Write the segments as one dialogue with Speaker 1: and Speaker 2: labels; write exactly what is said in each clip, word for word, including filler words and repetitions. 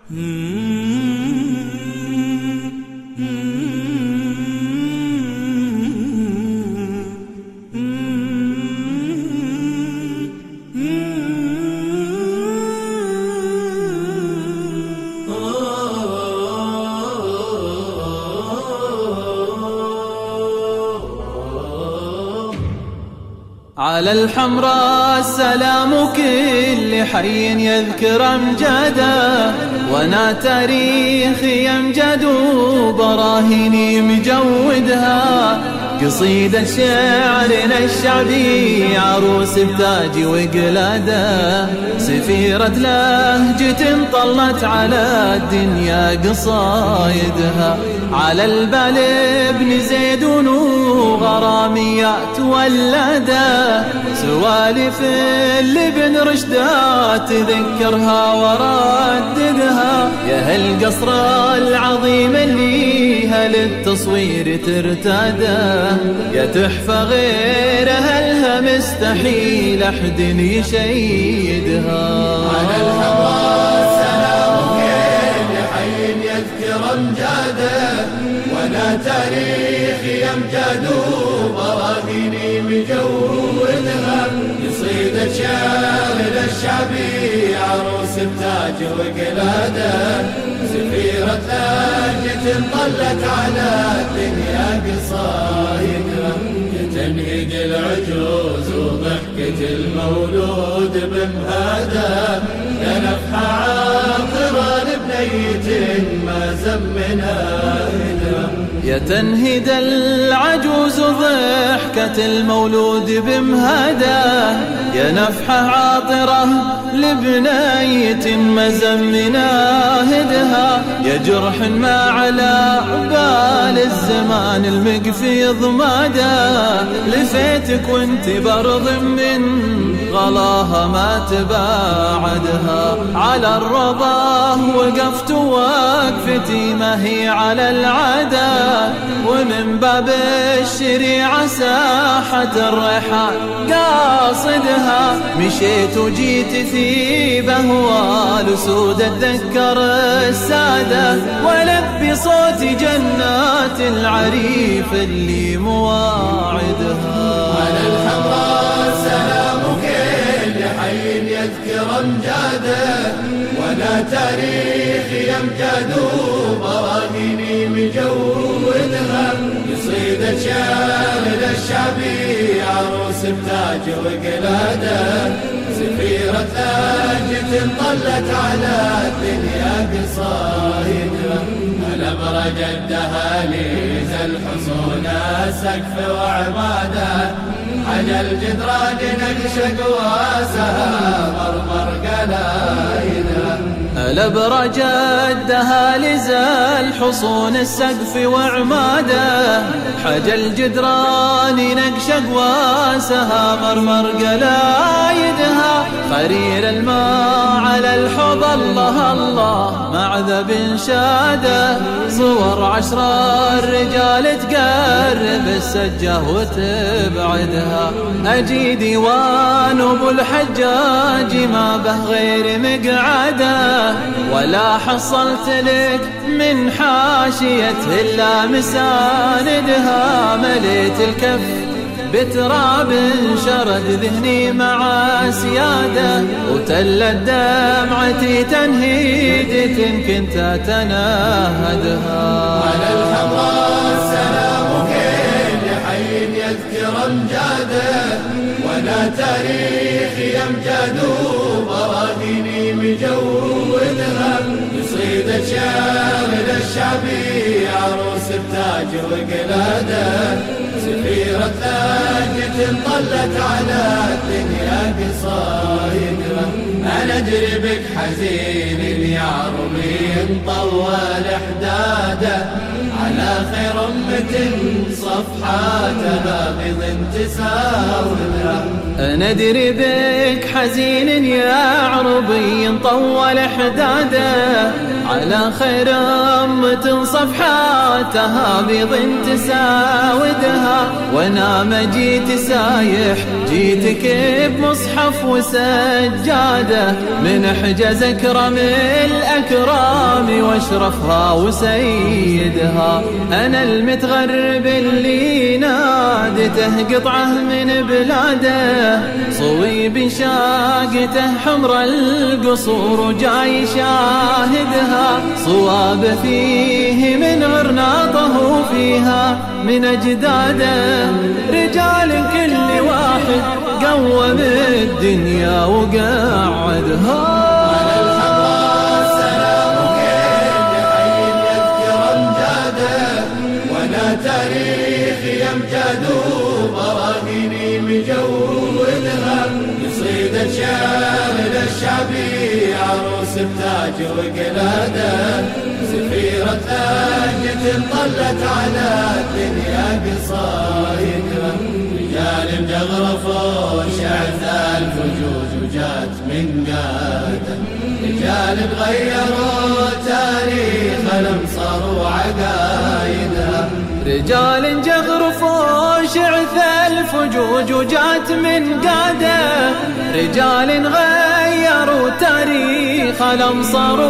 Speaker 1: على الحمراء السلام كل حي يذكر أمجاده، وانا تاريخي أمجد وبراهيني مجودها. قصيدة شعرنا الشعبي عروس بتاج وقلاده، سفيرة لهجة طلت على الدنيا قصايدها. على البال ابن زيدون وغراميات ولده، سوالف الابن رشدات تذكرها ورددها. يا هالقصر العظيم اللي هالتصوير ترتاده، يا تحفة غيرها لها مستحيل أحد يشيدها.
Speaker 2: على الحمراء سلام كل حي يذكر أمجاده، وانا تاريخي أمجاد وبراهيني مجودها. قصيدة شعرنا الشعبي عروس بتاج وقلاده، سفيرة لهجة طلت على الدنيا قصايدها. تنهيد العجوز وضحكة المولود بمهاده، يا نفحة عاطرة لبنية ما زمنها.
Speaker 1: يا تنهد العجوز ضحكة المولود بمهاده، يا نفحة عاطرة لبنية مزمنا هدها. يا جرح ما على بال الزمان المقفي ضماده، لفيتك وانت برض من غلاها ما تباعدها. على الرضا وقفت وقفتي ما هي على العاده، ومن باب الشريعة ساحة الرحال قاصدها. مشيت وجيت في بهوال سود اتذكر السادة، ولبي صوتي جنات العريف اللي مواعدها.
Speaker 2: على الحمراء سلام كل حي يذكر أمجاده، وانا تاريخي أمجاد وبراهيني مجودها. قصيدة شعرنا الشعبي عروس بتاج وقلاده، سفيرة لهجة طلت على الدنيا قصايدها. الأبرج الدهاليز الحصون سقف وعماده، على الجدران نقش قواسها مرمر قلايدها.
Speaker 1: الأبرج الدهاليز الحصون السقف وعماده، حج الجدران نقش قواسها مرمر قلايدها. خرير الماء على الحوض الله الله معذب شاده، صور عشر الرجال تقرب السجة وتبعدها. أجي ديوان أبو الحجاج ما به غير مقعده، ولا حصلت لك من حاشيته إلا مساندها. مليت الكف بتراب شرد ذهني مع سياده، وتلت دمعتي تنهيدة كنت أتنهدها.
Speaker 2: على الحمراء السلام كل حي يذكر أمجاده، وانا تاريخي أمجاد وبراهيني مجودها. قصيدة شعرنا الشعبي عروس بتاج وقلاده، سفيرة لهجة طلت على الدنيا قصايدها. أنا أدري بك حزين يا عربي مطول إحداده، على خير أمة صفحاتها بض تساودها.
Speaker 1: أنا أدري بك حزين يا عربي مطول إحداده، على خير أمة صفحاتها بيض تساودها، وانا ما جيت سايح جيتك بمصحف وسجادة، من حجز أكرم الأكرام واشرفها وسيدها. أنا المتغرب اللي نادته قطعة من بلاده، صويب شاقته حمر القصور وجاي شاهدها، صواب فيه من عرناطه فيها من أجداده. رجال كل واحد قوم الدنيا وقعدها.
Speaker 2: على الحمراء سلامك لحي يذكر امجاده، وانا تاريخي امجاد وبراهيني مجودها. قصيدة شعر للشعبي عروس بتاج وقلاده، سفيرة لهجة طلت على الدنيا قصايدها. رجال مجغرفوا شعث الفجوج وجات من قاده، رجال غيروا تاريخ الامصار وعقايدها.
Speaker 1: رجال جغرفوا شعث الفجوج وجات من قاده، رجال غيروا تاريخ الأمصار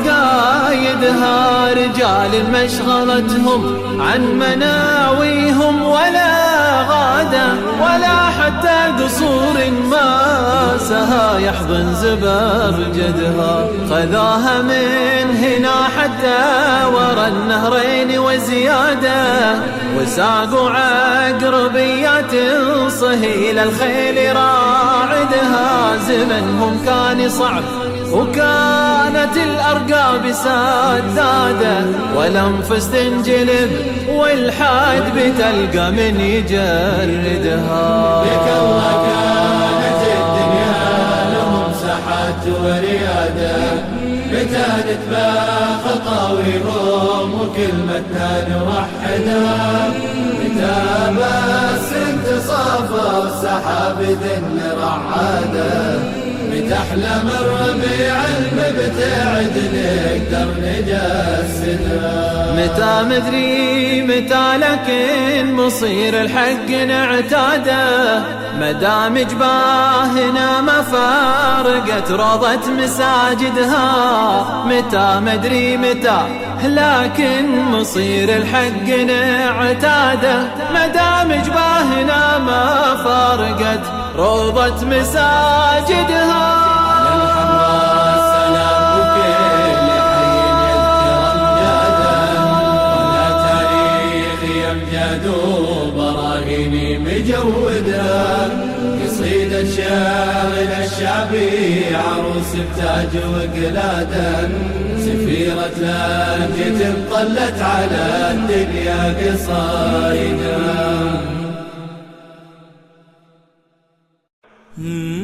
Speaker 1: وعقايدها. رجال مشغلتهم عن مناويهم ولا غادة، ولا حتى قصور ما سها يحضن زبرجدها. خذاها من هنا حتى ورا النهرين وزيادة، وساقوا عقربيات صهيل الخيل راعدها. زمنهم كان صعب وكانت الأرقاب سدادة، والأنفس تنجلب والحاد بتلقى من يجردها.
Speaker 2: لك الله كانت الدنيا لهم ساحات وريادة، بتانت بخطاويهم وكلمتنا نوحدها. متى بس انتصاف السحاب ذن رعاده، بتحلم الربيع المبتعد نقدر نجسدها.
Speaker 1: متى مدري متى لكن مصير الحق نعتاده، مدام جباهنا ما فارقت روضة مساجدها. متى مدري متى لكن مصير الحق نعتاده، مدام جباهنا ما فارقت روضة مساجدها.
Speaker 2: للحمراء سلامك لحي يذكر امجاده، وانا تاريخي امجاد وبراهيني مجودها. قصيدة شاغل الشعبي عروس بتاج وقلاده، سفيرة لهجة طلت على الدنيا قصايدها.